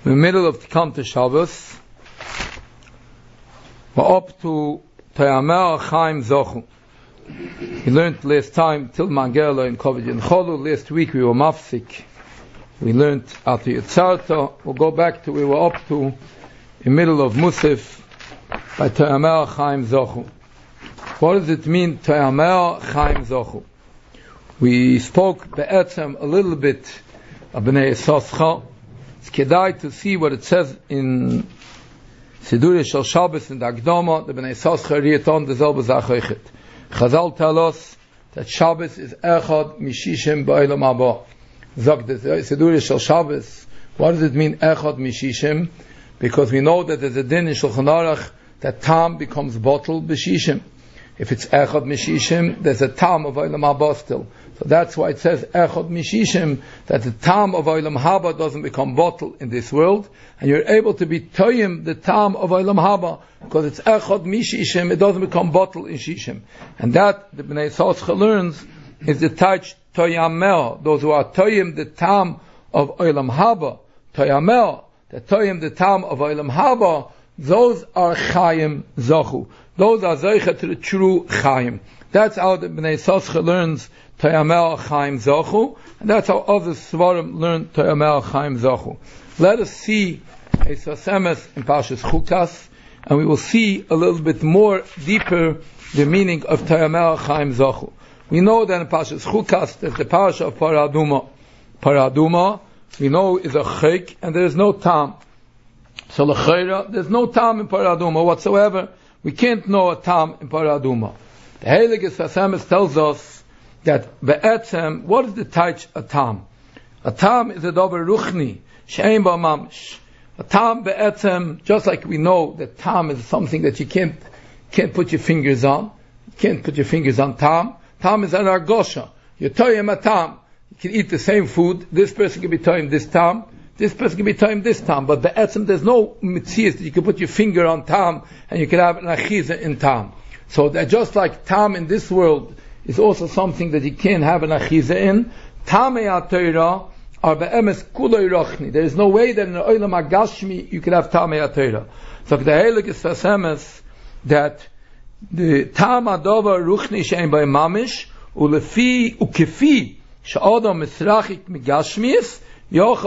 in the middle of Tikkun Shabbos. We're up to Tayamer Chaim Zochu. We learned last time till Mangela in Kovid and Cholu. Last week we were mafsik. We learned after Yitzarta. We'll go back to where we were up to in the middle of Musaf by Tayamer Chaim Zochu. What does it mean, Tayamer Chaim Zochu? We spoke be'etzem a little bit of Bnei Yisoscha. It's kedai to see what it says in Siduri Shel Shabbos in the Akdama. The Bnei Yisoscha riyeton dezelbe zachochet. Chazal tell us that Shabbos is echad mishishim ba'olam haba. Zog the Siduri Shel Shabbos. What does it mean echad mishishim? Because we know that there's a din in Shulchan Aruch that tam becomes bottled b'shishim. If it's echad mishishim, there's a tam of olam haba still. So that's why it says echad mishishim, that the tam of olam haba doesn't become bottled in this world, and you're able to be toyim the tam of olam haba because it's echad mishishim. It doesn't become bottled in shishim, and that the Bnei Yisoscha learns is the touch toyamel. Those who are toyim the tam of olam haba, toyamel, the toyim the tam of olam haba. Those are Chaim Zochu. Those are Zeicha to the true Chaim. That's how the Bnei Yisoscha learns Tayamer Chaim Zochu, and that's how other Svarim learn Tayamer Chaim Zochu. Let us see a Sasemes in Parshas Chukas, and we will see a little bit more deeper the meaning of Tayamer Chaim Zochu. We know that in Parshas Chukas there's the Parsha of Paraduma. Paraduma, we know, is a chayk, and there is no tam. So l'chayra, there's no tam in Paraduma whatsoever. We can't know a tam in Paraduma. The Heilige Sasemes tells us that be'etzem, what is the taich a tam? A tam is a dover ruchni, she'ein ba mamish. A tam be'etzem, just like we know that tam is something that you can't put your fingers on. You can't put your fingers on tam. Tam is an argosha. You're toyim a tam. You can eat the same food. This person can be toyim this tam. This person can be time this time, but be'etzem there's no mitzias that you can put your finger on tam and you can have an achiza in tam. So that just like tam in this world is also something that you can't have an achiza in, tamei ha'torah are be'emes kuloi rochni. There is no way that in the olam hagashmi you can have tamei ha'torah. So the Heilige Sasemes that the tam adover ruchni she'en by mamish ulefi ukefi she'adam misrachik migashmis. With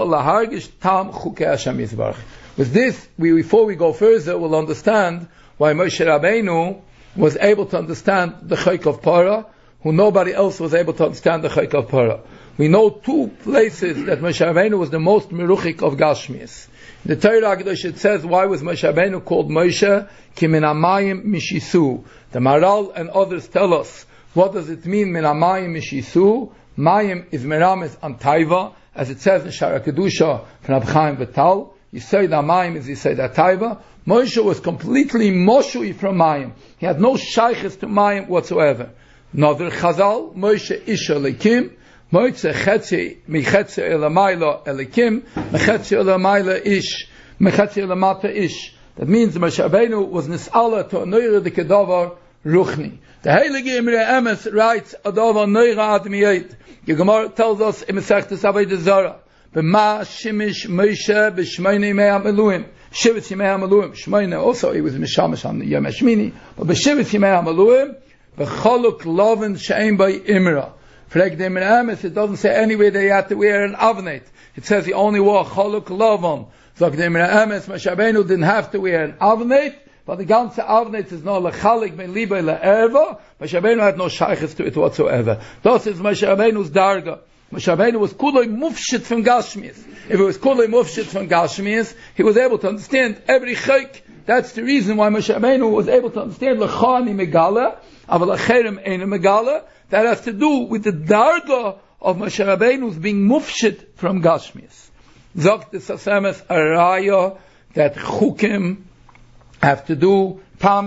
this, before we go further, we'll understand why Moshe Rabbeinu was able to understand the Chayk of Parah, who nobody else was able to understand the Chayk of Parah. We know two places that Moshe Rabbeinu was the most meruchik of Gashmias. In the Torah Hakadosh it says, why was Moshe Rabbeinu called Moshe? Ki min hamayim mishisu. The Maral and others tell us, what does it mean, min hamayim mishisu? Mayim is merames an taiva, as it says in Shara Kedusha from Rab Chaim Vital. Yisayid HaMayim is Yisayid HaTaiva. Moshe was completely moshui from Mayim. He had no shayches to Mayim whatsoever. Another Chazal, Moshe Ish Elikim, Moshe Chetzi, Mechetzi Elamayla Elikim, Mechetzi Elamayla Ish, Mechetzi Elamata Ish. That means Moshe Rabbeinu was Nis'ala to a Neure de Kedavar Ruchni. The Heilige Imre Emes writes, Adover Neure Admiyet. The Gemara tells us in Masechtas Avodah Zarah, "B'ma shimish Moshe b'shmeini mei ha'meluim." Shivitz yemei ha'meluim. Shmeini also he was mishamish on the Yom Hashmini, but b'shivitz yemei ha'meluim b'chaluk loven she'ein by imra. Frag the Imre Emes, it doesn't say anywhere they had to wear an avnet. It says he only wore chaluk loven. So the Imre Emes, Moshe Rabbeinu didn't have to wear an avnet. But the ganze avnet is no lechalik ben libe le'erva. Moshe Rabbeinu had no shayches to it whatsoever. This is Moshe Rabbeinu's darga. Moshe Rabbeinu was kuloi mufshit from Gashmias. If it was kuloi mufshit from Gashmias, he was able to understand every chayk. That's the reason why Moshe Rabbeinu was able to understand lechani megala, aval acherem eina megala. That has to do with the darga of Moshe Rabbeinu's being mufshit from Gashmias. Zogt the Sasemes araya that chukim have to do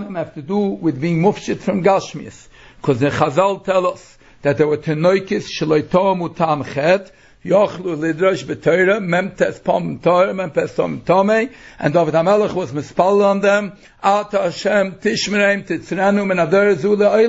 with being mufshit from Gashmias. Because the Chazal tell us that there were tenoikis shaloitomu tam chet, yochlu lidrash b'toira, memtes pom toira, memtes tom tome, and David HaMelech was mispal on them, Ata Hashem tishmereim titzrenu men adar zu le'olam.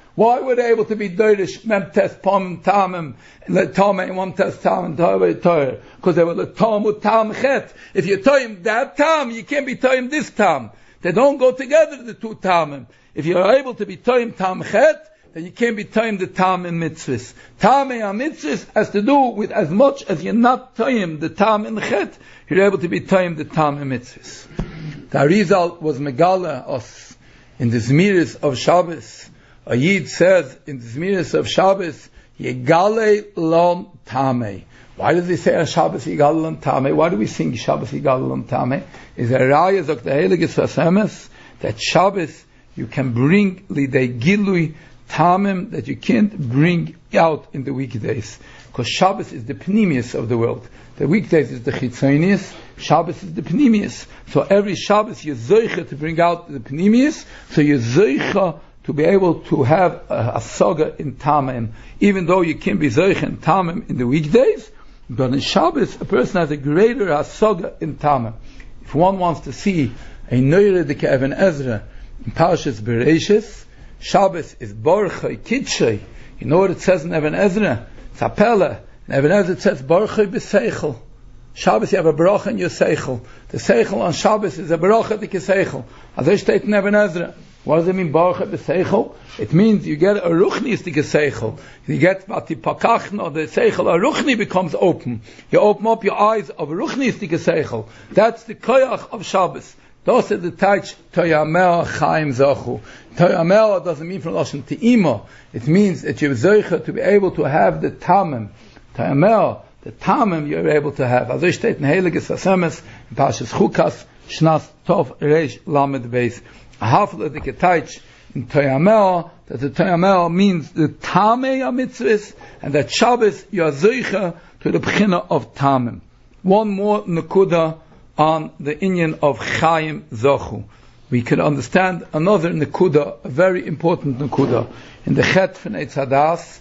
Why were they able to be Dorish, Mem Test, Pom, Tamim, Letome, and One Test, Tam, and Torah? Because they were Letom, Tam, Chet. If you Toim that Tam, you can't be Toim this Tam. They don't go together, the two Tamim. If you're able to be Toim, Tam, Chet, then you can't be Toim the Tam in Mitzvahs. Tam in Mitzvahs has to do with as much as you're not Toim the Tam in Chet, you're able to be Toim the Tam in Mitzvahs. The Arizal was Megala us in the Zmiris of Shabbos. A Yid says in the Zmiris of Shabbos, Yegale Lom Tameh. Why does he say on Shabbos Yegale Lom Tameh? Why do we sing Shabbos Yegale Lom Tameh? Is a Raya Zok the Heilige Sasemes that Shabbos you can bring Lidei Gilui Tamim that you can't bring out in the weekdays. Because Shabbos is the Pnimius of the world. The weekdays is the Chitzonius, Shabbos is the Pnimius. So every Shabbos you're Zoicha to bring out the Pnimius, so you're Zoicha to be able to have a saga in Tamim, even though you can't be Zoicha in Tamim in the weekdays, but in Shabbos a person has a greater saga in Tamim. If one wants to see a Neure de Even Ezra in Parshas Bereishis, Shabbos is Baruchai Kitshai. You know what it says in Even Ezra? It's a Pella. In Even Ezra it says Baruchai B'Seichel. Shabbos you have a bracha in your Seichel. The Seichel on Shabbos is a bracha dik Seichel. As I state in Even Ezra. What does it mean Baruchai B'Seichel? It means you get a Ruchni dik Seichel. You get Bati Pakachno, the Seichel, a Ruchni becomes open. You open up your eyes of Ruchni dik Seichel. That's the Koyach of Shabbos. Those are the touch Toyamel Chaim Zachu. Toyamel doesn't mean from Lashon Te'ima. It means that you're Zoicha to be able to have the Tamim. Toyamel, the Tamim you're able to have. As I state in Heilige Sasemes, in Parshas Chukas, Shnas Tov Reish Lamed Beis. A half of the Ketach in Toyamel, that the Toyamel means the Tamei HaMitzvahs, and that Shabbos you're Zoicha to the Bechina of Tamim. One more Nekuda on the inyan of Chaim Zochu. We can understand another Nekuda, a very important Nekuda. In the Chet von Eitz Hadas,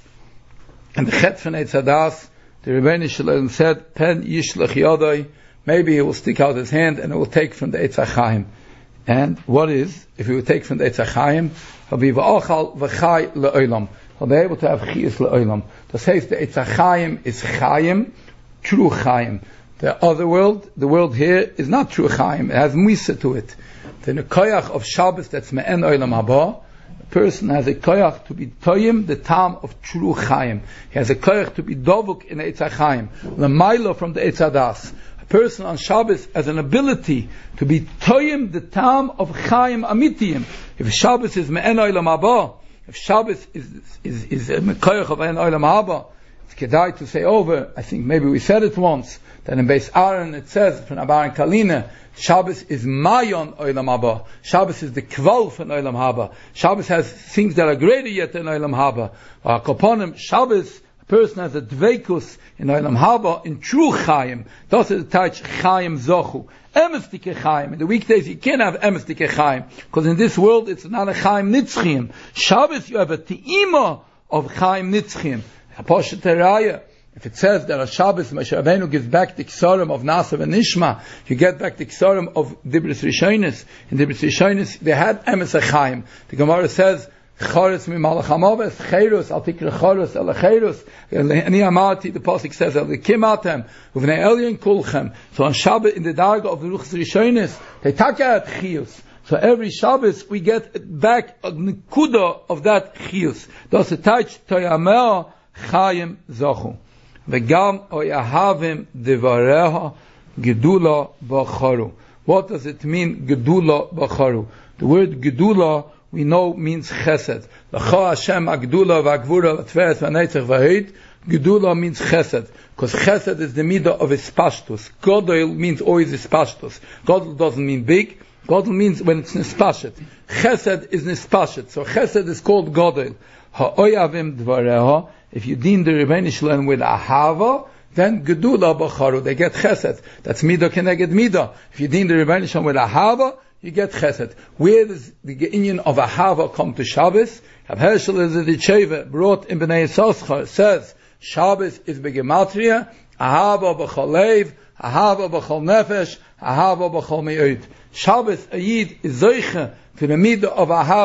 the Rebbeinu Shalom said, Pen Yishlach Yodai, maybe he will stick out his hand and he will take from the Eitz HaChaim. And what is, if he will take from the Eitz HaChaim, he'll be V'ochal V'chai Le'olam. He'll be able to have Chiyus Le'olam. Das heißt, the Eitz HaChaim is Chaim, true Chaim. The other world, the world here, is not true Chaim. It has Misa to it. The Koyach of Shabbos, that's Me'en Olam Haba, a person has a Koyach to be Toyim, the Tam of true Chaim. He has a Koyach to be Dovuk in Eitz HaChaim. L'maylo from the Eitz Hadas. A person on Shabbos has an ability to be Toyim, the Tam of Chaim Amitiyim. If Shabbos is Me'en Olam Haba, if Shabbos is a Koyach of Me'en Olam Haba, it's kedai to say over, I think maybe we said it once, that in Beis Aaron it says from Abaran Kalina, Shabbos is Mayon Olam Haba. Shabbos is the Kval from Olam Haba. Shabbos has things that are greater yet than Olam Haba. Koponim, Shabbos, a person has a Dveikus in Olam Haba, in true Chaim. That's the touch Chaim Zochu. Emestike Chaim. In the weekdays you can't have Emestike Chaim, because in this world it's not a Chaim Nitzchim. Shabbos you have a Te'ima of Chaim Nitzchim. Apostle Teraya. If it says that on Shabbos Moshe Rabbeinu gives back the Ksarim of Nasav and Nishma, you get back the Ksarim of Dibris Rishonis. In Dibris Rishonis they had Emes HaChaim. The Gemara says, Choros mi malach hamoves, Cherus, al tikre Choros, el Cherus. Ani Amarti, the Pasuk says, el kimatem, uvnei elyon kulchem. So on Shabbos, in the Darga of the Ruchs Rishonis, they take out Chiyus. So every Shabbos we get back a Nekuda of that Chiyus. That's a touch, Toyamel Chaim Zochu. V'gam oyahavim devareha gedula b'charu. What does it mean, gedula b'charu? The word gedula we know means chesed. L'cha Hashem agdula v'agvura v'tveres v'neitzach v'heid. Gedula means chesed, because chesed is the midah of ispashtus. Godel means always ispashtus. Godel doesn't mean big. Godel means when it's nispashet. Chesed is nispashet. So chesed is called godel. Ha'oyavim dvareha. If you deem the Rebbeinu Shalom with ahava, then gedula b'charu, they get chesed. That's midah keneged midah. If you deem the Rebbeinu Shalom with ahava, you get chesed. Where does the inyan of ahava come to Shabbos? Rav Hershel Zeditcheva brought in Bnei Yissaschar, says Shabbos is begematria, ahava b'chol leiv, ahava b'chol nefesh, ahava b'chol me'od. Shabbos a yid is zoiche to the midah of ahava,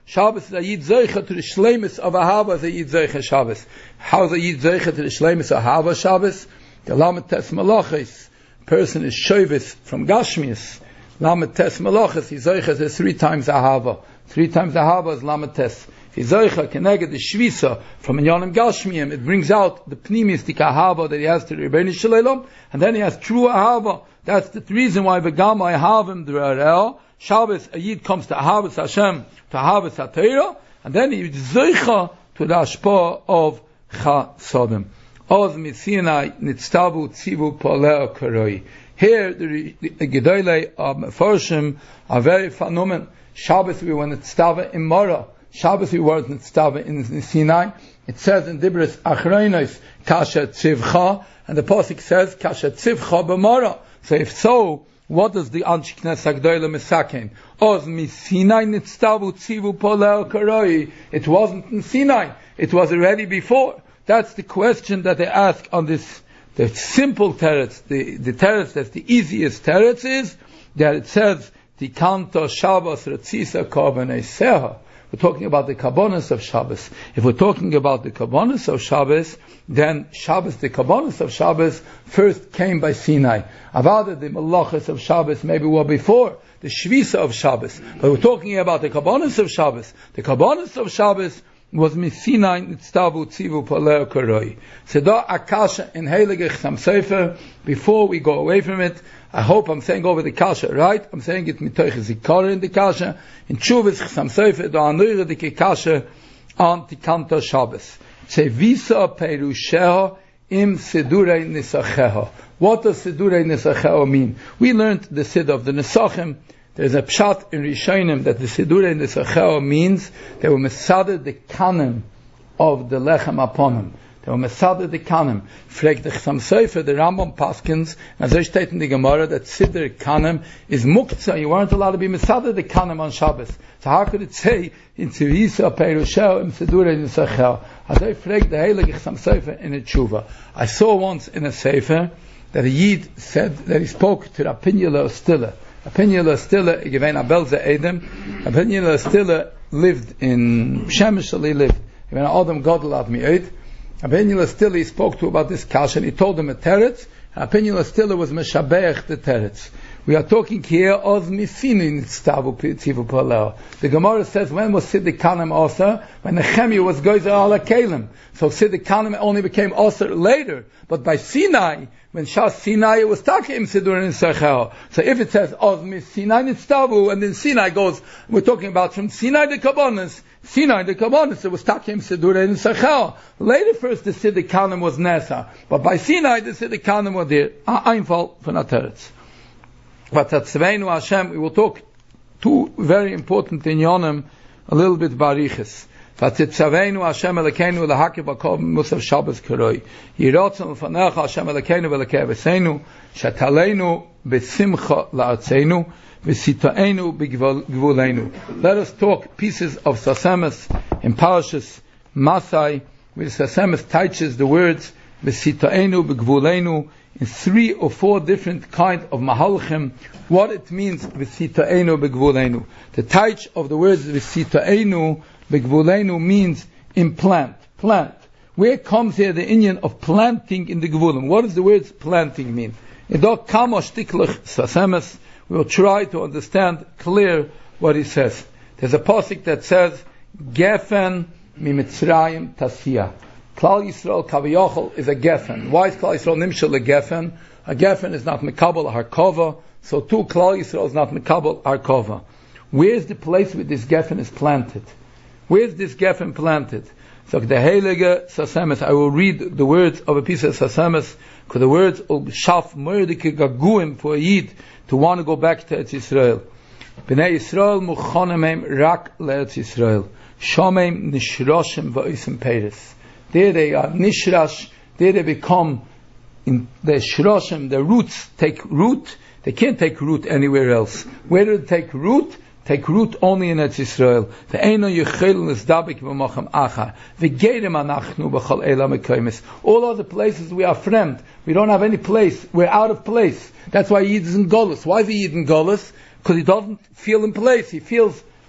Shabbos is a Yid Zeicha to the Shleimus of Ahava as a Yid Zeicha Shabbos. How is a Yid Zeicha to the Shleimus of Ahava Shabbos? The Lamed Tes Malachis. Person is Shovis from Gashmias. Lamed Tes Malachis, he Zeicha is 3 times Ahava. 3 times Ahava is Lamed Tes. He Zeicha connected the Shvisa from Inyanim Gashmiyim. It brings out the Pnimistic Ahava that he has to the Rebbeinu Shalom, and then he has true Ahava. That's the reason why V'gama Ahavim D'Ra'el. Shabbos, a Yid comes to Ahavas Hashem, to Ahavas HaTorah, and then he is Zeicha to the Ashpa of Chasodim. Oz Mitzinai Nitztavu Tzivu Poleo Karoi. Here, the Gedolei of Meforshim are very phenomenal. Shabbos we were Nitztava in Mora. Shabbos we were Nitztava in Sinai. It says in Dibros Achronos, Kasha Tzivcha, and the Pasuk says, Kasha Tzivcha B'Mora. So if so, what does the Anshe Knesset Gdoila Mesaken? Oz mi Sinai Nitztavu Tzivu Poleo Karoi. It wasn't in Sinai. It was already before. That's the question that they ask on this, the simple teretz, the teretz that's the easiest teretz is, that it says, Tikanto Shabbos Retzisa Korbanei Seha. We're talking about the Kabbonos of Shabbos. If we're talking about the Kabbonos of Shabbos, then Shabbos, the Kabbonos of Shabbos, first came by Sinai. Avada, the Malachas of Shabbos, maybe were before the Shvisa of Shabbos. But we're talking about the Kabbonos of Shabbos. The Kabbonos of Shabbos was Misinai Nitztavu Tzivu Poleo Karoi. Seda Akasha in Heilige Chasam Sofer. Before we go away from it, I hope I'm saying over the Kasha, right? I'm saying it mitoich zikara in the Kasha. In Tshuvas Chasam Sofer, the Anure the Kasha on Tikanto Shabbos. Tzevisa Perusheho im Sidurei Nisacheho. What does Sidurei Nisacheho mean? We learned the Sid of the Nisachim. There's a pshat in Rishonim that the Sidurei Nisacheho means they were mesader the kanem of the Lechem Aponim. They were mesader the kanem. Fregt the Chasam Sofer, the Rambam Paskins, as they state in the Gemara, that Siddur kanem is muktzah. You weren't allowed to be mesader the kanem on Shabbos. So how could it say in Tzivisa Perushel im Sidurei Nisacheho? As they fregt the Heilige Chasam Sofer in a tshuva. I saw once in a sefer that a Yid said that he spoke to the Pinula Stiller. Pinula Stiller, given Abelze Edem. Pinula Stiller lived in Shemesh, he lived. Given Adam Godel at Mi'ed. Pinula Stiller he spoke to about this Kasha, and he told him a teretz. Pinula Stiller was Meshabeach the teretz. We are talking here of Misini Nitztavu Tzivu Poleo. The Gemara says, when was Siddur Kanem Oser? When Nehemiah was Gozer Ala Kalim. So Siddur Kanem only became Oser later. But by Sinai, when Shas Sinai, it was Takim Siddur Nitzachel. So if it says of Sinai Nitztavu, and then Sinai goes, we're talking about from Sinai the Kabbonos. Sinai the Kabbonos, it was Takim Siddur Nitzachel. Later first the Siddur Kanem was Nesa. But by Sinai the Siddur Kanem was there. Einfall von Ateretz. But at Tzveinu Hashem, we will talk two very important inyanim, a little bit bariches. But at Tzveinu Hashem Elokeinu lehakiv hakol Musaf Shabbos Karoi. Yirotzon l'fanecha Hashem Elokeinu v'elokei Avosenu, shetaleinu b'simcha la'artzeinu, v'sitaenu b'gvuleinu. Let us talk pieces of Sasemes in Parashas Masai, where Sasemes teaches the words v'sitaenu b'gvuleinu, in 3 or 4 different kind of mahalchim, what it means v'sitaenu b'gvuleinu. The taich of the words v'sitaenu b'gvuleinu means implant, plant. Where comes here the inyan of planting in the gvulim? What does the words planting mean? In Dok Kamo Shtiklach Sasemes, we will try to understand clear what he says. There's a pasuk that says, Gefen mimitzrayim tasiyah. Klal Yisrael Kaviyachol is a gefen. Why is Klal Yisrael nimshal a gefen? A gefen is not mekabel harkova, so too Klal Yisrael is not mekabel harkova. Where is the place where this gefen is planted? Where is this gefen planted? So the Heilige Sasemes, I will read the words of a piece of Sasemes, because the words will shaf merdike gaguim for a Yid to want to go back to Eretz Yisrael. Bnei Yisrael muchonemem rak le'Eretz Yisrael. Shomem nishroshem va'isem peres. There they are nishrash, there they become, in the shroshim, the roots take root, they can't take root anywhere else. Where do they take root? Take root only in Eretz Yisrael. All other places we are friend. We don't have any place. We're out of place. That's why Yid is in Golus. Why is he Yid in Golus? Because he doesn't feel in place. He feels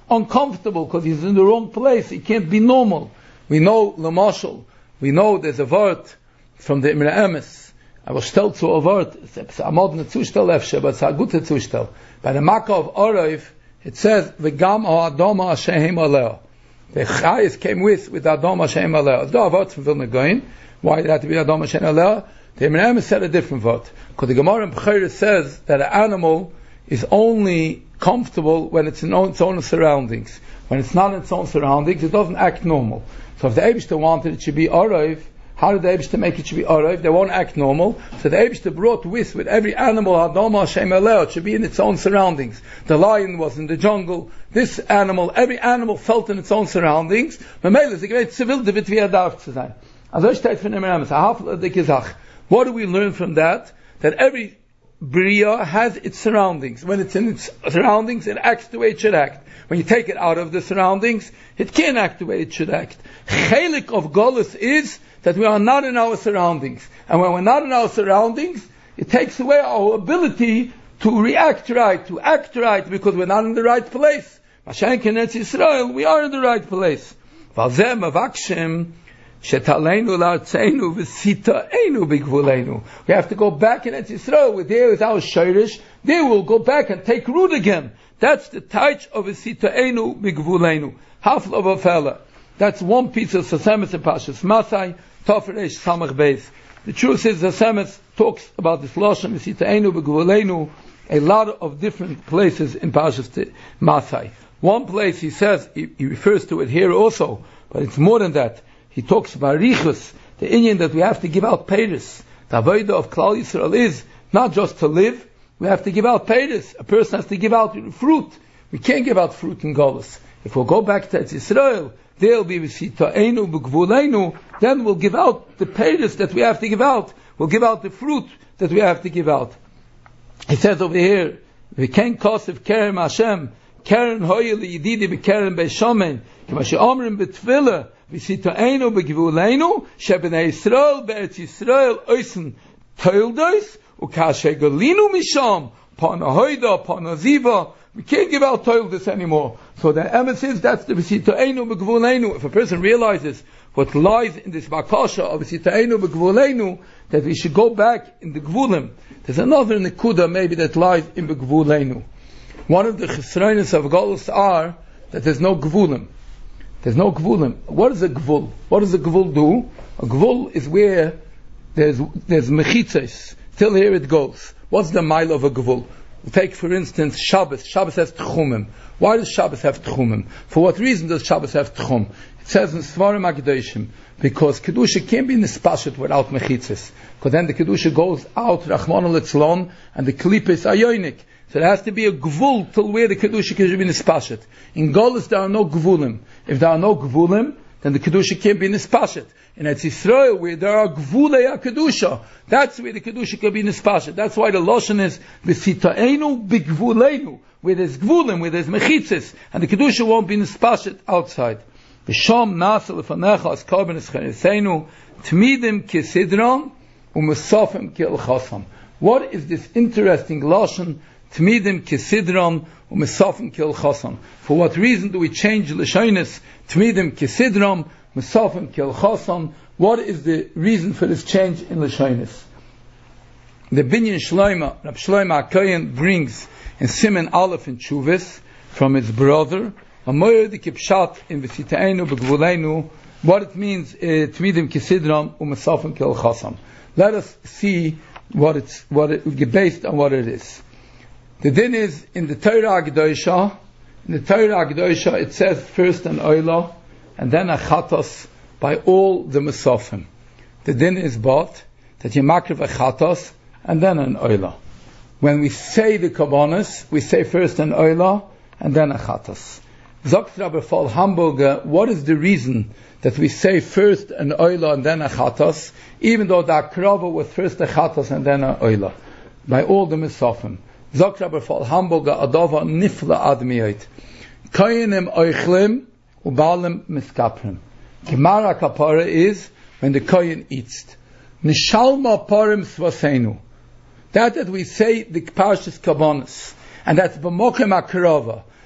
uncomfortable because he's in the wrong place. He can't be normal. We know Lamashal. We know there's a word from the Imre Emes. I was stellt zu a word. It's a modern Zustel efshe, but it's a gute Zustel. By the Makkah of Orayv, it says, V'gam ha'adoma Hashem aleo. The Chayes came with Adom Hashem aleo. It's not a word from Vilna Gaon. Why did it have to be Adom Hashem aleo? The Imre Emes said a different word. Because the Gemara in Bechira says that an animal is only comfortable when it's in its own surroundings. When it's not in its own surroundings, it doesn't act normal. So if the Eibishter wanted it should be Orayv, how did the Eibishter make it should be Orayv? They won't act normal. So the Eibishter brought with every animal, Adom Hashem aleo, it should be in its own surroundings. The lion was in the jungle. This animal, every animal felt in its own surroundings. Mamela is a great civil David wie darf zu sein. Also steht von Imre Emes, a hafle dicke Sach. What do we learn from that? That every Bria has its surroundings. When it's in its surroundings, it acts the way it should act. When you take it out of the surroundings, it can't act the way it should act. Chelik of Golus is that we are not in our surroundings. And when we're not in our surroundings, it takes away our ability to react right, to act right, because we're not in the right place. Mashenk in Eretz Yisrael, we are in the right place. Valzeh mavakshim shetalenu l'artzeinu v'sitaenu b'gvulenu. We have to go back in Eretz Yisrael. There is our shirish. There we'll go back and take root again. That's the taich of v'sitaenu b'gvulenu. Half of a fella. That's one piece of Sasemes and Pashas Masai, Tofresh Samach Beis. The truth is, Sasemes talks about this Lashon v'sitaenu b'gvulenu a lot of different places in Pashas Masai. One place he says, he refers to it here also, but it's more than that. He talks about Richus, the Indian that we have to give out payers. The Avodah of Klal Yisrael is not just to live, we have to give out payers. A person has to give out fruit. We can't give out fruit in Golus. If we'll go back to Yisrael, there'll be V'sitaenu b'gvulenu, then we'll give out the payers that we have to give out. We'll give out the fruit that we have to give out. He says over here, V'ken kosef kerem Hashem, Keren hoye liyididi b'keren beishomen, k'ma she'omrim b'tfilah, v'sitaenu b'gvulenu, she'bnei Yisrael be'etz Yisrael oisen toildos, u'kashe galinu misham, pana hoida, pana ziva. We can't give out toildos anymore. So the Emes says that's the v'sitaenu b'gvulenu. If a person realizes what lies in this bakasha of v'sitaenu b'gvulenu, that we should go back in the gvulim. There's another nekuda maybe that lies in the gvulenu. One of the chesronis of Golus are that there's no gvulim. There's no gvulim. What is a gvul? What does a gvul do? A gvul is where there's mechitzes. Till here it goes. What's the mile of a gvul? Take for instance Shabbos. Shabbos has tchumim. Why does Shabbos have tchumim? For what reason does Shabbos have tchum? It says in Svarim HaKadoshim, because Kedusha can't be nispashet without mechitzes. Because then the Kedusha goes out, Rachmana litzlon, and the klippa is ayonik. So there has to be a gvul till where the Kedusha can be nispashet. In Golus there are no gvulim. If there are no gvulim, then the Kedusha can't be nispashet. In Eretz Yisrael, where there are gvulei HaKedusha, that's where the Kedusha can be nispashet. That's why the Lashon is v'sitaenu b'gvulenu, where there's gvulim, where there's mechitzes, and the Kedusha won't be nispashet outside. V'sham nasa lefanecha as korban escheriseinu, tmidim kisidram, u'mesofim ki'elchasam. What is this interesting Lashon, tmidim kisidram, u'mesofim ki'elchasam? For what reason do we change Lashonis, tmidim kisidram, Mesofim ki'elchasam? What is the reason for this change in Lashonis? The Binyan Shloima, Rab Shloima HaKohen brings in Siman Aleph in Tshuvis from his brother, Amoyer di Kipshat in V'sitaenu b'gvulenu, what it means, Tmidim kisidram u'mesofim ki'elchasam. Let us see what it based on what it is. The din is in the Torah HaKadoshah. In the Torah HaKadoshah it says first an oila, and then a chatos by all the mesofim. The din is bought that you makriv a chatos and then an oila. When we say the kabbanos, we say first an oila and then a chatos. Zogt Rabbi Fall Hamburger, what is the reason that we say first an oila and then a chatos, even though the akrava was first a chatos and then a oila, by all the mesofim? Zogt Rabbi Fall Hamburger, adova nifla admiyot. Koyenim oichlim ubalim miskaprim. Gemara kapara is when the kohen eats. Nishalma parim svasenu. That we say the parshas kabbanos, and that's b'mokem akrava.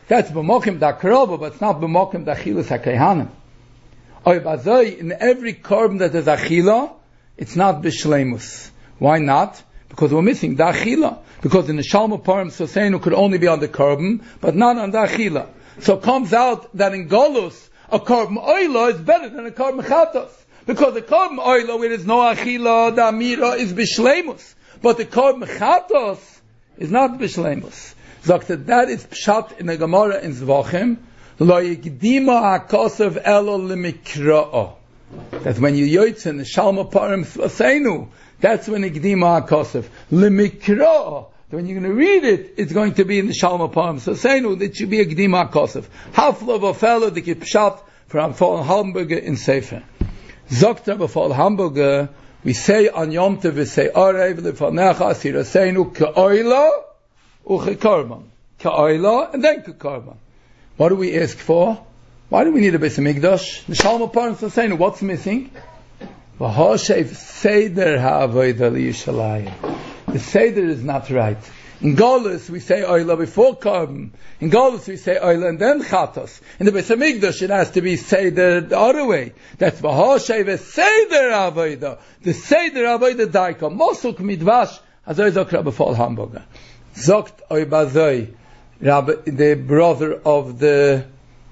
That's b'mokim da karova, but it's not b'mokim da chilas hakehanim. In every korban that is achila, it's not b'shleimus. Why not? Because we're missing da achila. Because in the Shalma Parim Sosenu could only be on the korban, but not on da achila. So it comes out that in Golus, a korban oila is better than a korban chatos. Because the korban oila, where there's no achila, the amira is b'shleimus. But the korban chatos is not b'shleimus. Sagt that is pshat in the Gemara in Zvachim. Lo yikdima hakosav elo limikra'o. That when you yoytz in the Shalma Parim Sosenu, that's when yikdima hakosav limikra'o. When you're going to read it, it's going to be in the Shalma Parim Sosenu. That should be a gdima hakosav. Hafla b'felo the pshat from Fall Hamburger in Sefer. Zokta b'Fall Hamburger, we say on Yom Tov, we say Arev lefanecha sirasenu ka'oila u'chekarban. Ka'oila and then ka'karban. What do we ask for? Why do we need a Beis Hamikdash? The Shalma Parim Sosenu, what's missing? V'hoshev seder ha'avodah liyishalayim. The seder is not right. In Golus we say oila before karban. In Golus we say oila and then chatos. In the Beis Hamikdash it has to be seder the other way. That's v'hoshev seder ha'avodah. The seder ha'avodah daika. Mosuk midvash azoy zok Rabbi Fall Hamburger. Zokt oy bazoi. The brother of the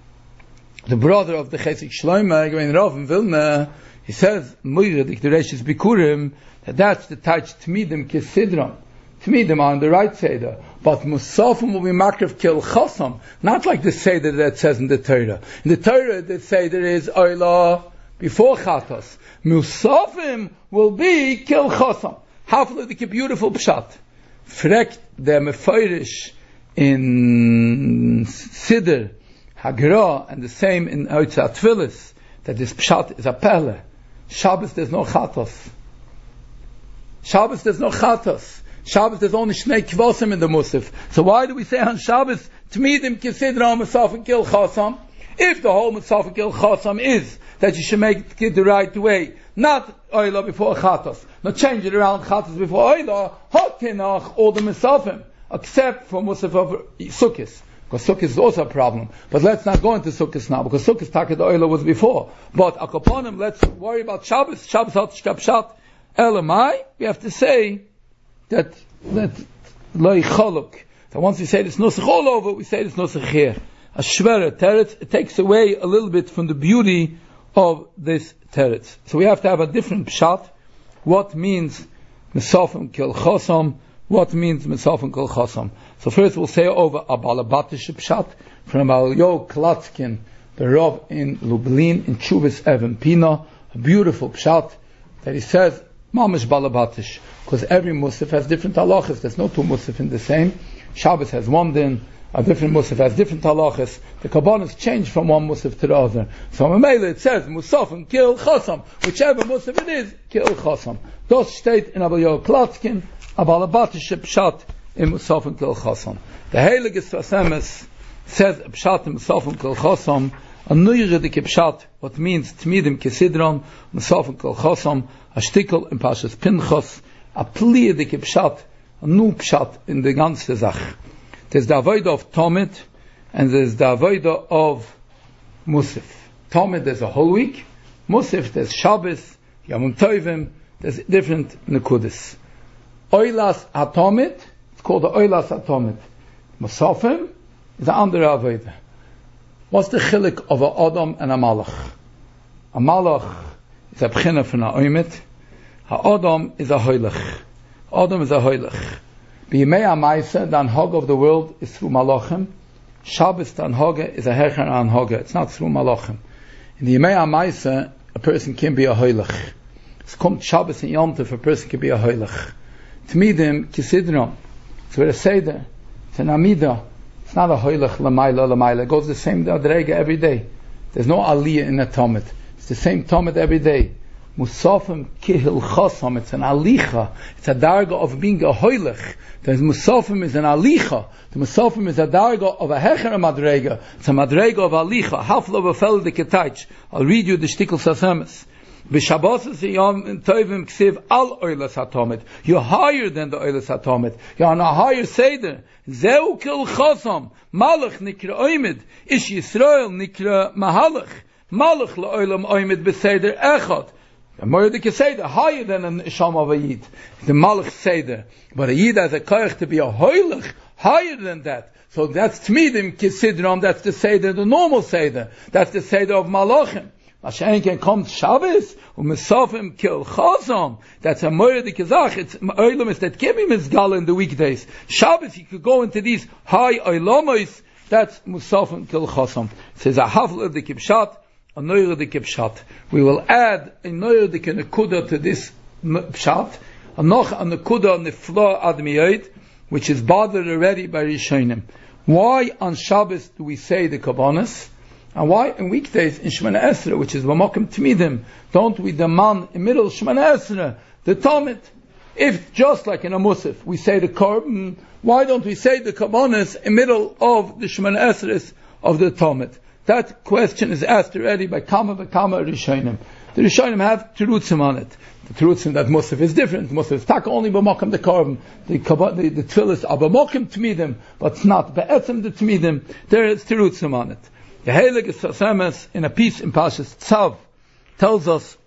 Chesed Shlomo, when Rav in Vilna, he says, Moira Diktoreshis Bikurim, that's the touch Tmidim Kesidram. Tmidim are on the right seder. But Musafim will be Makrev Kil Chosam. Not like the seder that says in the Torah. In the Torah, the seder is Oila before Chatos. Musafim will be Kil Chosam. Hafla the beautiful Pshat. Frekt der Mefeirish in Siddur, Hagra, and the same in Oitzah Tfilis, that this Pshat is a Pele. Shabbos there's no Chatos. Shabbos there's no Chatos. Shabbos there's only Shnei Kvosim in the Musaf. So why do we say on Shabbos, Tmidim Kisidra Musaf and Kil Chosam? If the whole Musaf and Kil Chosam is that you should make it the right way, not Oila before Chatos, not change it around Chatos before Oila, Hotinach, all the Musafim, except for Musaf of Sukkis. Because Sukkis is also a problem. But let's not go into Sukkis now, because Sukkis Taka the Oila was before. But Akaponim, let's worry about Shabbos. Shabbos Hot Pshat Elamai. We have to say that Loi Choluk. So once we say this Nusach all over, we say this Nusach here. A Shvera Teretz, it takes away a little bit from the beauty of this Teretz. So we have to have a different Pshat. What means Mesofim Kil Chosam? What means Mesofim Kil Chosam? So first we'll say over a Balabatish Pshat from Alyo Klatskin, the Rav in Lublin, in Chuvas Evan Pina, a beautiful Pshat that he says, Mamish Balabatish, because every Musaf has different halachas. There's no two Musaf in the same. Shabbos has one din, a different Musaf has different halachas. The Kabbalah change from one Musaf to the other. So in Mele it says, Musafim Kil Chosam, whichever Musaf it is, Kil Chosam. Das steht in Alyo Klatskin, a Balabatish Pshat, in Musafim Kil Chosam. The Heilige Sfasemes says Pshat in Musafim Kil Chosam, a Nuyredike Pshat, what means Tmidim Kesidron, Musafim Kil Chosam, a Shtikel in Pashas Pinchos, a Pliedike Pshat, a new Pshat in the ganze Sach. There's the Avodah of Tomid, and there's the Avodah of Musaf. Tomid there's a whole week, Musaf there's Shabbos, Yom Tovim, there's different Nekudas. Oilas Atomid, it's called the Oilas Atomid. Musafim is the andere Avodah. What's the chilik of a Adam and a Malach? A Malach is a b'china from a Oimit. A Adam is a Hoylech. Adam is a Hoylech. B'yimei HaMaisa, the Anhog of the world is through Malachim. Shabbos, the Anhog is a Hecher Anhog. It's not through Malachim. In the Yimei HaMaisa, a person can be a Hoylech. It's called Shabbos and Yom Tov, a person can be a Hoylech. Tmidim, Kisidron. It's where a Seder. It's an Amida. It's not a Hoylech Lamaila. It goes the same Adrega every day. There's no Aliyah in a Tomid. It's the same Tomid every day. Musafim Kihil Chosam. It's an Alicha. It's a Darga of being a Hoylech. The Musafim is an Alicha. The Musafim is a Darga of a Hecher Madrega. It's a Madrega of Alicha. Hafla Vafel de Ketach. I'll read you the Shtikel Sasemes. B'Shabbos Yom Tovim Ksiv Al Oilas HaTomid. You're higher than the Oilas HaTomid. You're on a higher Seder. Zeu Kil Chosam. Malach Nikra Oimid. Ish Yisrael Nikra Mahalach. Malach La'olam Oimid B'Seder Echad. The Moedik Seder, higher than an Isham of a Yid. The Malach Seder. But a Yid has a Koyach to be a Hoylach, higher than that. So that's Tmidim Kisidram, that's the Seder, the normal Seder. That's the Seder of Malachim. Mashenken comes Shabbos, Mesofim Kil Chazam. That's a Moedik Zach. It's Oilam is that Kibim is Gal in the weekdays. Shabbos, you could go into these high Oilamos. That's Mesofim Kil Chazam. It says a Havla de Kibshat. A Neurodik Pshat. We will add a Neurodik Nekuda to this Pshat, a Noch a Nekuda Nifla Admiyot, which is bothered already by Rishonim. Why on Shabbos do we say the Kabbanas? And why in weekdays in Shemana Esra, which is Vamokim Tmidim, don't we demand in middle Shemana Esra, the Talmud? If just like in a Musaf, we say the Korban, why don't we say the Kabbanas in middle of the Shemana Esras of the Talmud? That question is asked already by Kama Rishonim. The Rishonim have terutzim on it. The terutzim that Musaf is different. Musaf is taka only b'mokim the korban. The tefillas are b'mokim tmidim, but it's not be'etzim the tmidim. There is terutzim on it. The Heilige Sasemes in a piece in Parshas Tzav tells us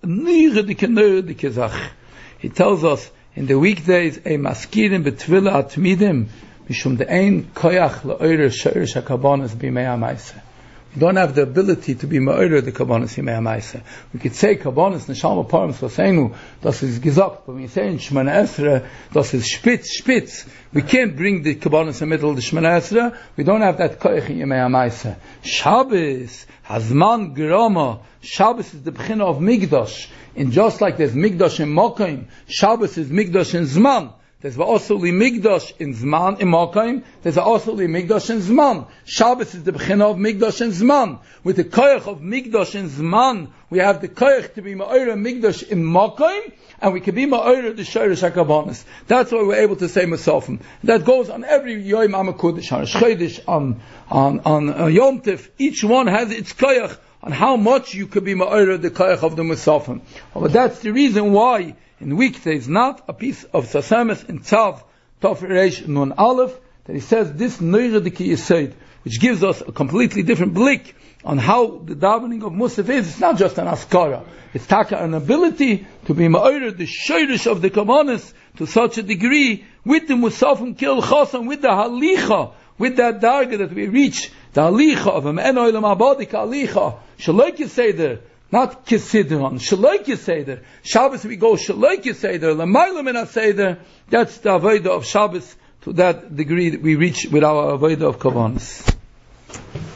neiredike zach. He tells us in the weekdays a maskirim betfila atmidim mishum de'ein koyach la'oyer she'er shakabonas b'mei ha'maiseh. We don't have the ability to be ma'orer the Kabbanas Yimei HaMaaseh. We could say Kabbanas Neshama Parim Soseinu, das is gesagt, but when you say in Shemana Esra, das is spitz. We can't bring the Kabbanas in the middle of the Shemana Esra. We don't have that koyach in Yimei HaMaaseh. Shabbos, Hazman Gerama, Shabbos is the Bechina of Migdash. And just like there's Migdash in Mokaim, Shabbos is Migdash in Zman. There's also li Migdash in Zman, in Mokaim. There's also li Migdash in Zman. Shabbos is the Bechina of Migdash in Zman. With the koyach of Migdash in Zman, we have the koyach to be Ma'ora Migdash in Mokaim, and we can be Ma'ora the Shoresh HaKabbanas. That's why we're able to say Mesofim. That goes on every Yom HaMakudesh, on Shchodesh, on Yom Tif. Each one has its koyach on how much you could be Ma'ora the koyach of the Mesofim. But that's the reason why in weekdays, not a piece of Sasemes in Tzav, Tov Reish Nun Aleph, that he says this Neirediki Yesod, which gives us a completely different blick on how the davening of Musaf is. It's not just an askara. It's taka an ability to be ma'orer the shirish of the Kabbanas to such a degree with the Musafim Kil Chosam, with the halicha, with that darga that we reach, the halicha of a men oilam abadik halicha, shaloik Yeseder, not Kisidron. Shaloik Yeseder. Shabbos we go Shaloik Yeseder. L'maylam in Seder. That's the avodah of Shabbos to that degree that we reach with our avodah of Kavanas.